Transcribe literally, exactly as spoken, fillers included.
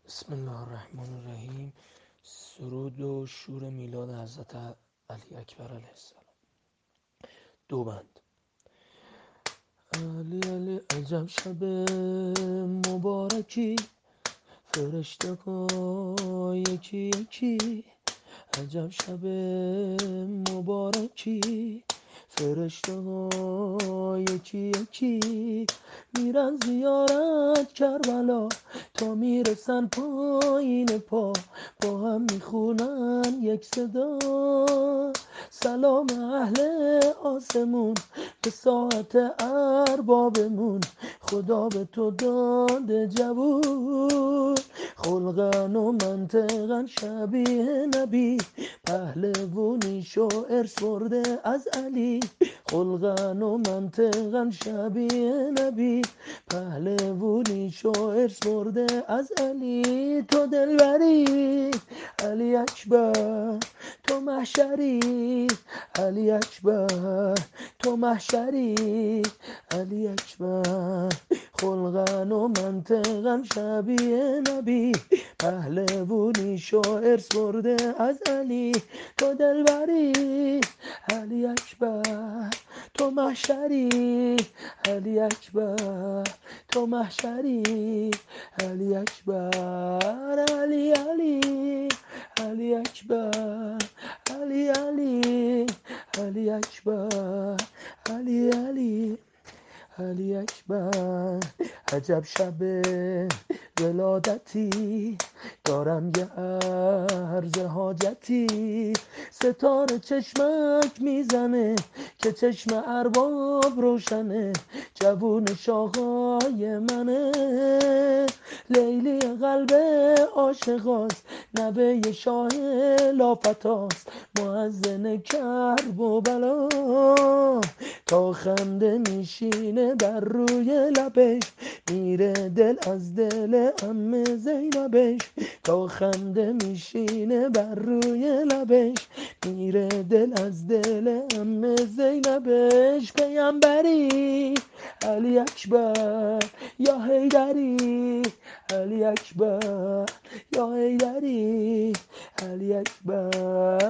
بسم الله الرحمن الرحیم. سرود و شور میلاد حضرت علی اکبر علیه السلام. دو بند. علی علی عجب شب مبارکی، فرشته ها یکی یکی. عجب شب مبارکی، فرشته ها یکی یکی. میرن زیارت کربلا تا میرسن پایین پا، با هم میخونن یک صدا. سلام اهل آسمون به ساعت اربابمون، خدا به تو داده جوون. خلقن و منطقن شبیه نبی، پهلوونیش و ارث برده از علی. خلقن و منطقن شبیه نبی، پهلوونیش و ارث برده از علی. تو دلبری علی اکبر، تو محشری علی اکبر، تو محشری علی اکبر. خلقن و منطقن شبیه نبی، پهلوونیش و ارث برده از علی. تو دلبری علی اکبر، تو محشری علی اکبر، تو محشری علی اکبر. علی علی علی اکبر، علی علی علی اکبر، علی علی علی اکبر. عجب شب ولادتی، دارم یه عرض حاجتی. ستاره چشمک میزنه که چشم ارباب روشنه، جوونش آقای منه. لیلی قلب عاشقاست، نوه شاه لافتاست، مؤذن کرب و بلا. تا خنده میشینه بر روی لبش، میره دل از دل عمه زینبش. تا خنده میشینه بر روی لبش، میره دل از دل عمه زینبش. پیامبری علی اکبر یا حیدری، علی اکبر یا حیدری علی اکبر.